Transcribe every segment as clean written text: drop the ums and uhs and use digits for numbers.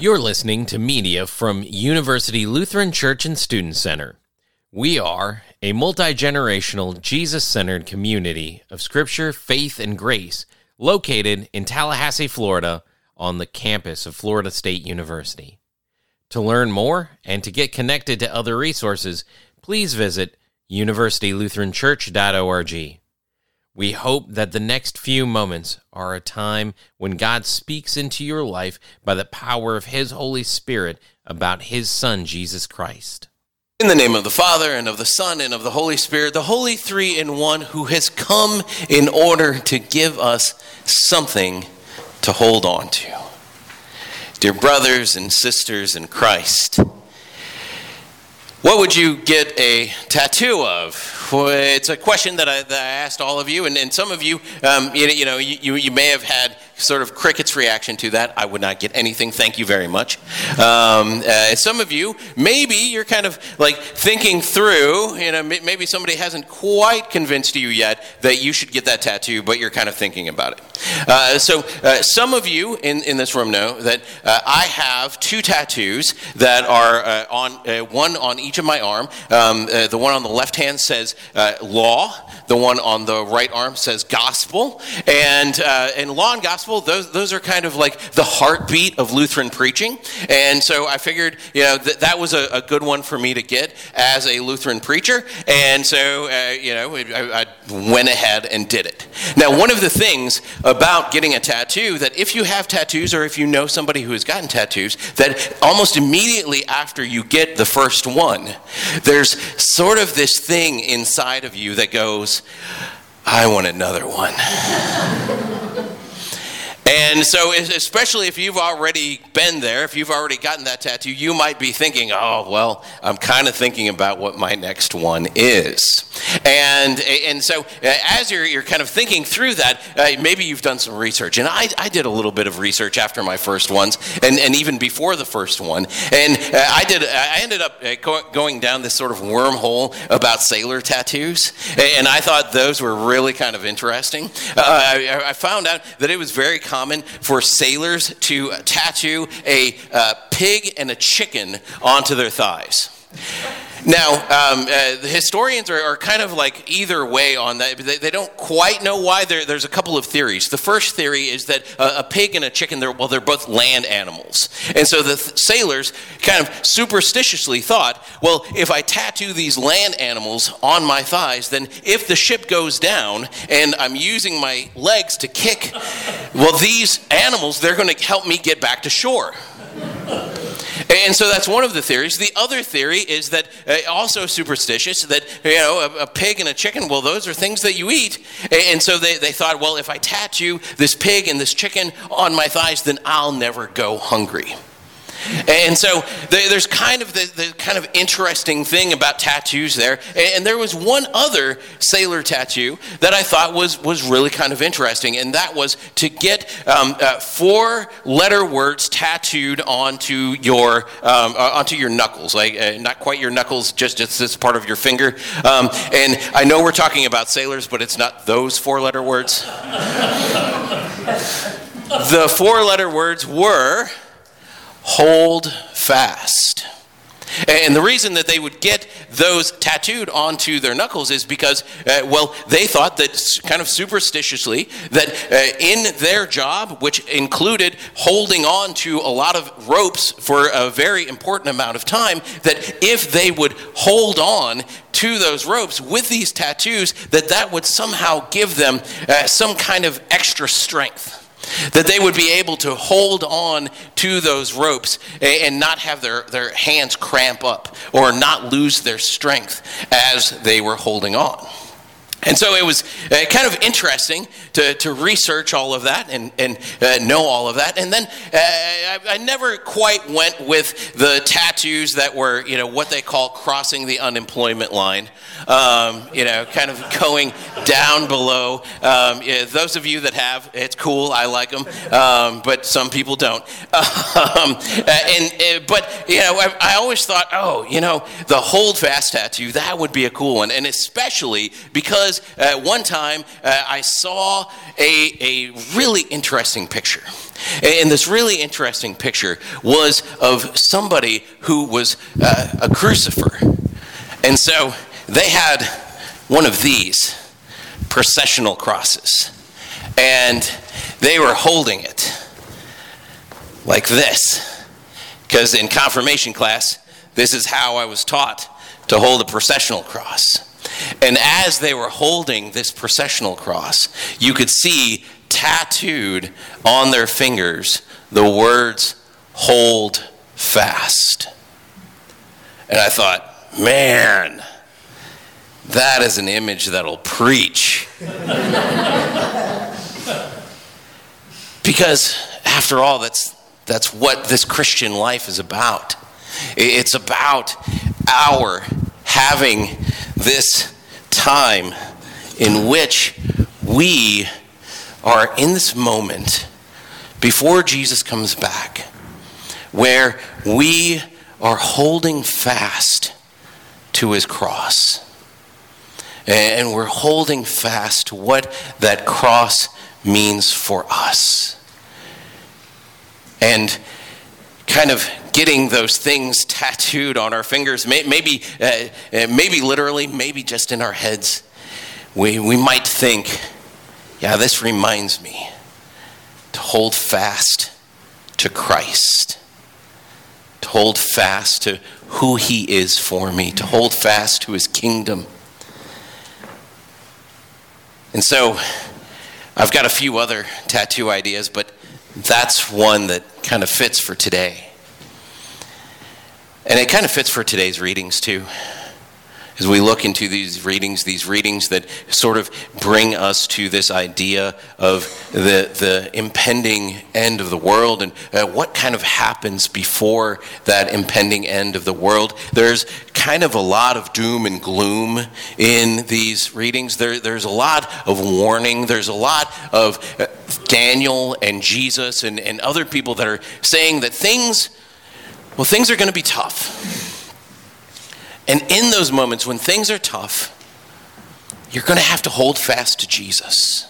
You're listening to media from University Lutheran Church and Student Center. We are a multi-generational, Jesus-centered community of Scripture, faith, and grace located in Tallahassee, Florida, on the campus of Florida State University. To learn more and to get connected to other resources, please visit universitylutheranchurch.org. We hope that the next few moments are a time when God speaks into your life by the power of His Holy Spirit about His Son, Jesus Christ. In the name of the Father, and of the Son, and of the Holy Spirit, the Holy Three in One, who has come in order to give us something to hold on to. Dear brothers and sisters in Christ, what would you get a tattoo of? Well, it's a question that I asked all of you, and some of you, you may have had sort of cricket's reaction to that. I would not get anything. Thank you very much. Some of you, maybe you're kind of like thinking through, maybe somebody hasn't quite convinced you yet that you should get that tattoo, but you're kind of thinking about it. So some of you in this room know that I have two tattoos that are on one on each of my arm. The one on the left hand says law. The one on the right arm says gospel. And law and gospel, those are kind of like the heartbeat of Lutheran preaching. And so I figured, that was a good one for me to get as a Lutheran preacher. And so, I went ahead and did it. Now, one of the things about getting a tattoo, that if you have tattoos or if you know somebody who has gotten tattoos, that almost immediately after you get the first one, there's sort of this thing inside of you that goes, I want another one. And so, especially if you've already been there, if you've already gotten that tattoo, you might be thinking, oh, well, I'm kind of thinking about what my next one is. And so, as you're kind of thinking through that, maybe you've done some research. And I did a little bit of research after my first ones, and even before the first one. And I ended up going down this sort of wormhole about sailor tattoos. And I thought those were really kind of interesting. I found out that it was very common for sailors to tattoo a pig and a chicken onto their thighs. Now, the historians are kind of like either way on that. They don't quite know why. There's a couple of theories. The first theory is that a pig and a chicken, they're both land animals. And so the sailors kind of superstitiously thought, well, if I tattoo these land animals on my thighs, then if the ship goes down and I'm using my legs to kick, well, these animals, they're going to help me get back to shore. And so that's one of the theories. The other theory is that, also superstitious, that, a pig and a chicken, well, those are things that you eat. And so they thought, well, if I tattoo this pig and this chicken on my thighs, then I'll never go hungry. And so there's kind of the kind of interesting thing about tattoos there. And there was one other sailor tattoo that I thought was really kind of interesting, and that was to get 4-letter words tattooed onto your knuckles, like not quite your knuckles, just this part of your finger. And I know we're talking about sailors, but it's not those 4-letter words. The 4-letter words were hold fast. And the reason that they would get those tattooed onto their knuckles is because, they thought that kind of superstitiously that in their job, which included holding on to a lot of ropes for a very important amount of time, that if they would hold on to those ropes with these tattoos, that would somehow give them some kind of extra strength. That they would be able to hold on to those ropes and not have their hands cramp up or not lose their strength as they were holding on. And so it was kind of interesting to research all of that and know all of that. And then I never quite went with the tattoos that were, what they call crossing the unemployment line, kind of going down below. Those of you that have, it's cool, I like them, but some people don't. I always thought, the hold fast tattoo, that would be a cool one. And especially because because one time I saw a really interesting picture. And this really interesting picture was of somebody who was a crucifer. And so they had one of these processional crosses. And they were holding it like this. Because in confirmation class, this is how I was taught to hold a processional cross. And as they were holding this processional cross, you could see tattooed on their fingers the words, "Hold fast." And I thought, man, that is an image that'll preach. Because after all, that's what this Christian life is about. It's about our having this time in which we are in this moment before Jesus comes back, where we are holding fast to his cross. And we're holding fast to what that cross means for us. And kind of getting those things tattooed on our fingers, maybe literally, maybe just in our heads, we might think, yeah, this reminds me to hold fast to Christ, to hold fast to who he is for me, to hold fast to his kingdom. And so I've got a few other tattoo ideas, but that's one that kind of fits for today. And it kind of fits for today's readings too. As we look into these readings that sort of bring us to this idea of the impending end of the world and what kind of happens before that impending end of the world. There's kind of a lot of doom and gloom in these readings. There's a lot of warning. There's a lot of Daniel and Jesus and other people that are saying that things are going to be tough. And in those moments when things are tough, you're going to have to hold fast to Jesus.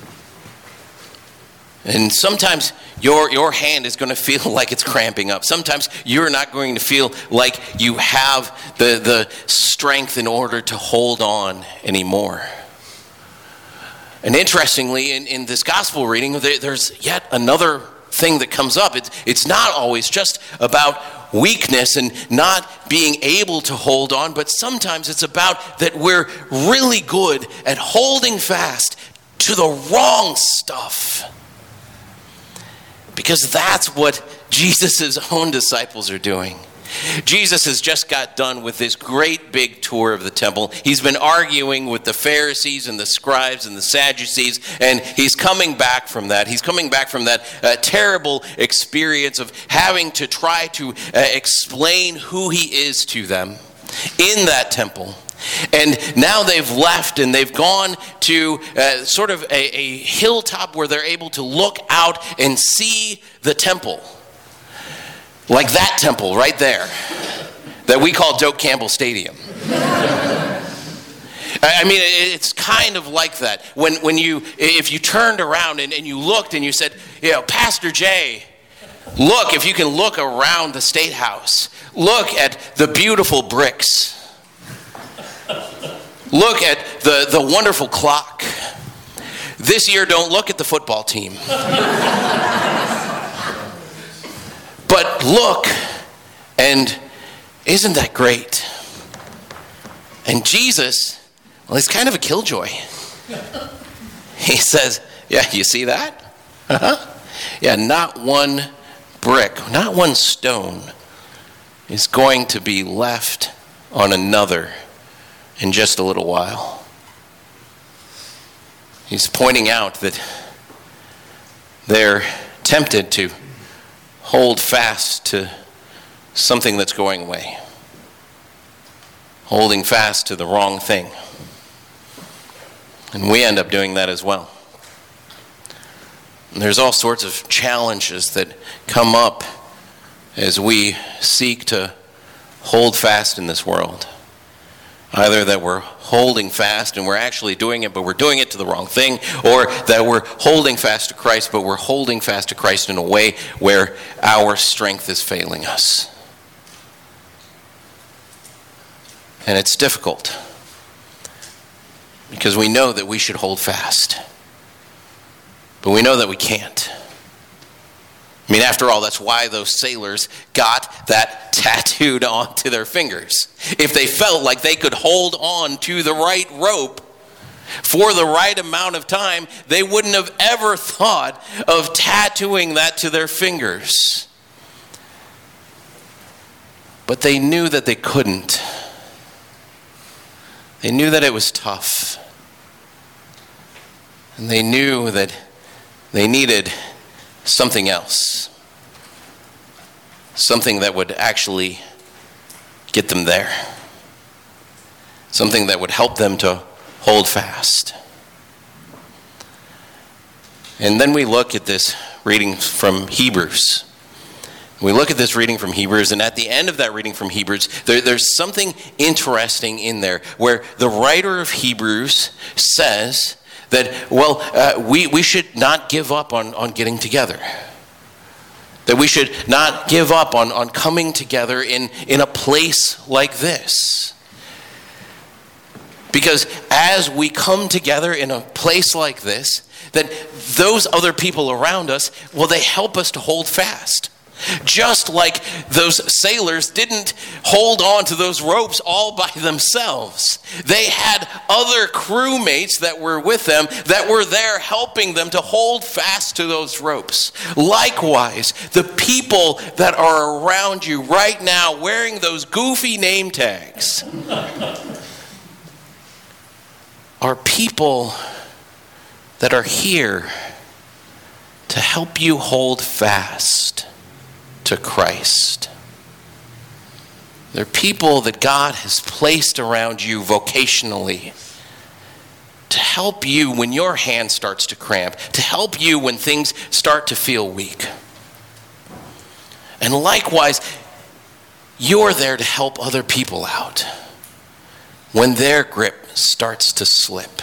And sometimes your hand is going to feel like it's cramping up. Sometimes you're not going to feel like you have the strength in order to hold on anymore. And interestingly, in this gospel reading, there's yet another thing that comes up. It's not always just about weakness and not being able to hold on, but sometimes it's about that we're really good at holding fast to the wrong stuff. Because that's what Jesus' own disciples are doing. Jesus has just got done with this great big tour of the temple. He's been arguing with the Pharisees and the scribes and the Sadducees, and he's coming back from that. He's coming back from that terrible experience of having to try to explain who he is to them in that temple. And now they've left and they've gone to sort of a hilltop where they're able to look out and see the temple. Like that temple right there that we call Doak Campbell Stadium. I mean, it's kind of like that. If you turned around and you looked and you said, Pastor Jay, look, if you can look around the State House, look at the beautiful bricks. Look at the wonderful clock. This year, don't look at the football team. But look, and isn't that great? And Jesus, well, he's kind of a killjoy. He says, yeah, you see that? Uh-huh. Yeah, not one brick, not one stone is going to be left on another in just a little while. He's pointing out that they're tempted to hold fast to something that's going away. Holding fast to the wrong thing. And we end up doing that as well. And there's all sorts of challenges that come up as we seek to hold fast in this world. Either that we're holding fast and we're actually doing it, but we're doing it to the wrong thing, or that we're holding fast to Christ, but we're holding fast to Christ in a way where our strength is failing us. And it's difficult because we know that we should hold fast, but we know that we can't. I mean, after all, that's why those sailors got that tattooed onto their fingers. If they felt like they could hold on to the right rope for the right amount of time, they wouldn't have ever thought of tattooing that to their fingers. But they knew that they couldn't. They knew that it was tough. And they knew that they needed something else. Something that would actually get them there. Something that would help them to hold fast. And then we look at this reading from Hebrews. We look at this reading from Hebrews, and at the end of that reading from Hebrews, there's something interesting in there where the writer of Hebrews says that, we should not give up on getting together. That we should not give up on coming together in a place like this. Because as we come together in a place like this, that those other people around us, they help us to hold fast. Just like those sailors didn't hold on to those ropes all by themselves. They had other crewmates that were with them that were there helping them to hold fast to those ropes. Likewise, the people that are around you right now wearing those goofy name tags are people that are here to help you hold fast to Christ. They're people that God has placed around you vocationally to help you when your hand starts to cramp, to help you when things start to feel weak. And likewise, you're there to help other people out when their grip starts to slip.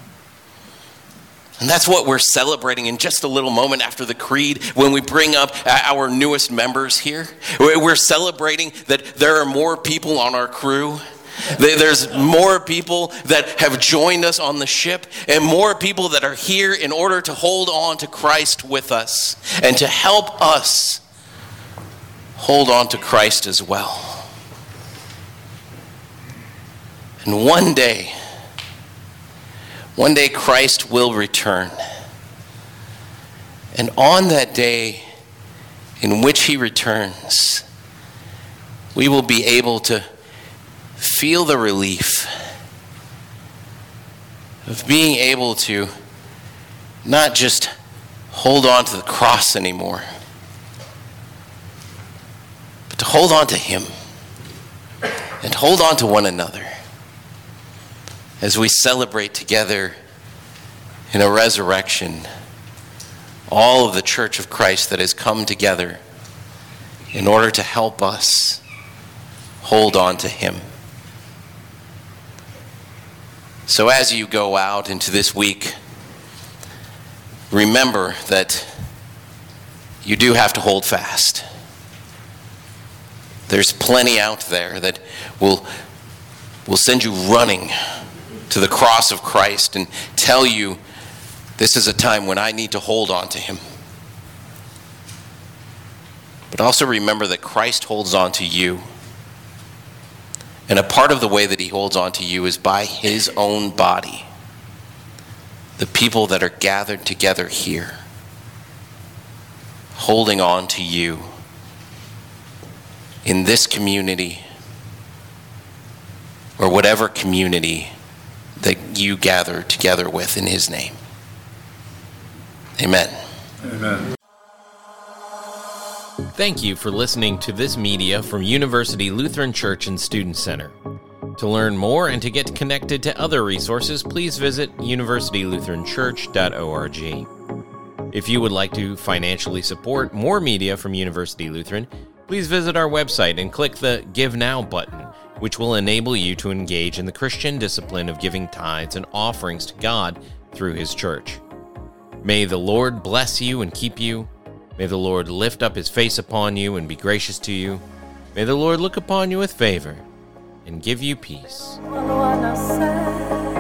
And that's what we're celebrating in just a little moment after the creed when we bring up our newest members here. We're celebrating that there are more people on our crew. There's more people that have joined us on the ship and more people that are here in order to hold on to Christ with us and to help us hold on to Christ as well. And one day Christ will return. And on that day in which he returns, we will be able to feel the relief of being able to not just hold on to the cross anymore, but to hold on to him and hold on to one another as we celebrate together in a resurrection all of the Church of Christ that has come together in order to help us hold on to him. So as you go out into this week, remember that you do have to hold fast. There's plenty out there that will send you running to the cross of Christ and tell you this is a time when I need to hold on to him. But also remember that Christ holds on to you. And a part of the way that he holds on to you is by his own body. The people that are gathered together here, holding on to you in this community or whatever community that you gather together with in his name. Amen. Amen. Thank you for listening to this media from University Lutheran Church and Student Center. To learn more and to get connected to other resources, please visit universitylutheranchurch.org. If you would like to financially support more media from University Lutheran, please visit our website and click the Give Now button. which will enable you to engage in the Christian discipline of giving tithes and offerings to God through His church. May the Lord bless you and keep you. May the Lord lift up His face upon you and be gracious to you. May the Lord look upon you with favor and give you peace.